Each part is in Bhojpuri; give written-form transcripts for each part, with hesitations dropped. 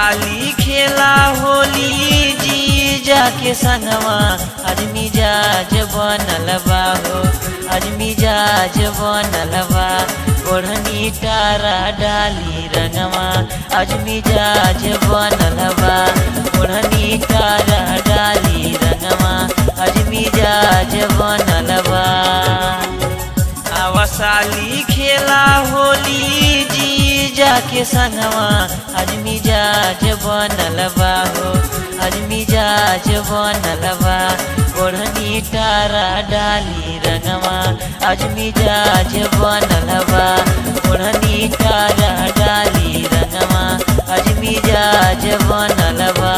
साली खेला होली जीजा के संगवा आज मिजाज बनल बा हो आज मिजाज बनल बा ओढ़नी तारा डाली रंगवा आज मिजाज बनल बा ओढ़नी तारा डाली रंगवा आज मिजाज बनल बा साली खेला होली जीजा के संगवा आज मिजाज बनल बा हो आज मिजाज बनल बा ओढ़नी तारा डाली रंगवा आज मिजाज बनल बा ओढ़नी तारा डाली रंगवा आज मिजाज बनल बा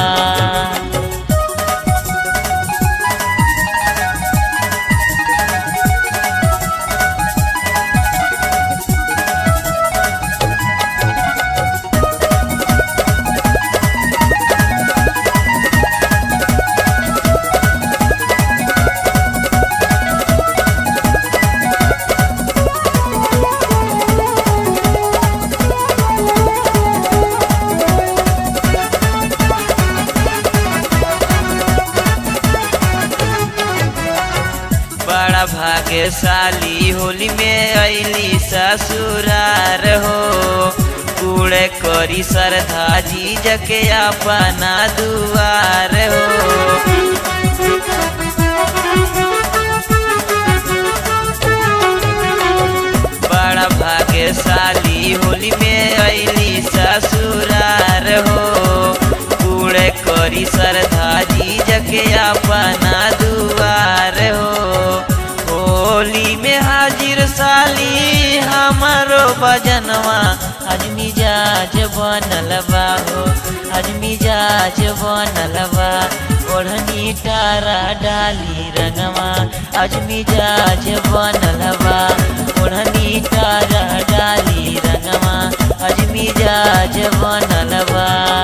बड़ा भाग्यशाली होली में अली ससुरार हो कूड़े करी श्रद्धा जीज के अपना दुआर हो बड़ा भाग्यशाली होली में अली ससुरार हो कूड़े करी श्रद्धा जीज के अपना दुआर हो होली में हाजिर साली हमारो बजनवा आज मिजाज बनल बा हो आज मिजाज बनल बा ओढ़नी तारा डाली रंगवा आज मिजाज बनल बा ओढ़नी तारा डाली रंगवा आज मिजाज बनल बा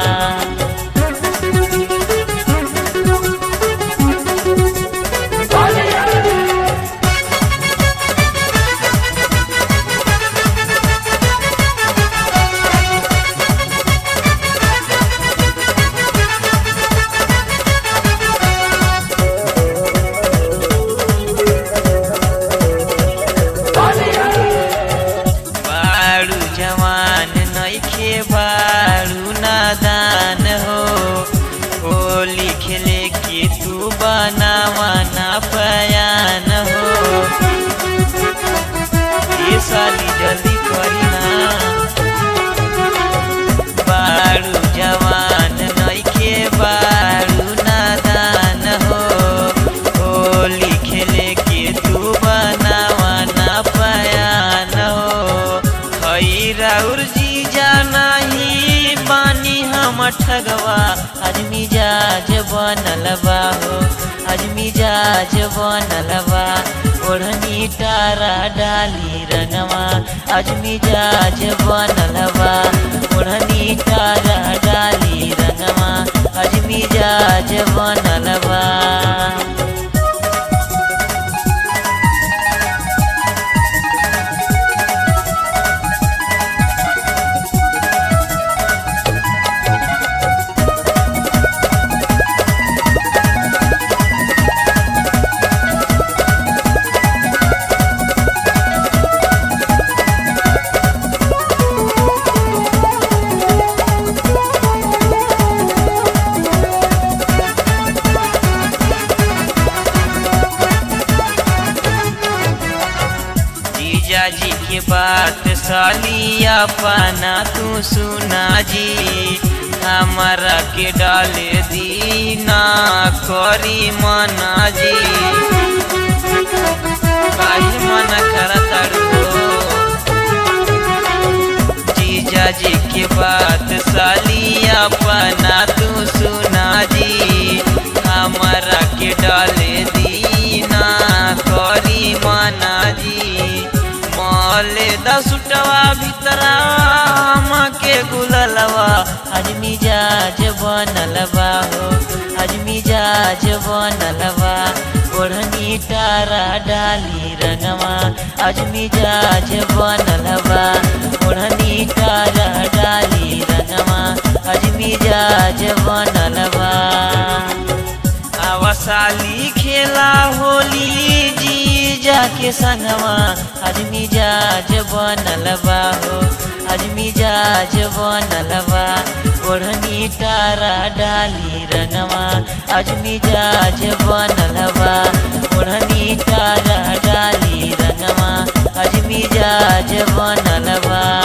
बारू नादान हो होली खेले के तू बनावाना पयान हो ये साली जल्दी करी ना बारू जवान नइखे बारू नादान हो होली खेले के तू बनावाना पयान हो हई राउर जीजा नहीं पानी हम ठगवा आज मिजाज बनल बा हो आज मिजाज बनल बा ओढ़नी तारा डाली रंगवा आज मिजाज बनल बा ओढ़नी तारा डाली रंगवा आज मिजाज बनल बा जी के बात साली अपना तू सुना जी हमारा के डाले दीना करी मना जी काहे मना करता जीजा जी के बात साली अपना तू सुना जी हमारा के डाले दीना करी मना जी मले दसुटवा भीतरा के गुललवा आज मिजाज बनल बा हो आज मिजाज बनल बा ओढ़नी तारा डाली रंगवा आज मिजाज बनल बा ओढ़नी तारा डाली रंगवा आज मिजाज के संगवा आज मिजाज बनल बा हो, आज मिजाज बनल बा। ओढ़नी तारा डाली रंगवा आज मिजाज बनल बा। ओढ़नी तारा डाली रंगवा आज मिजाज बनल बा।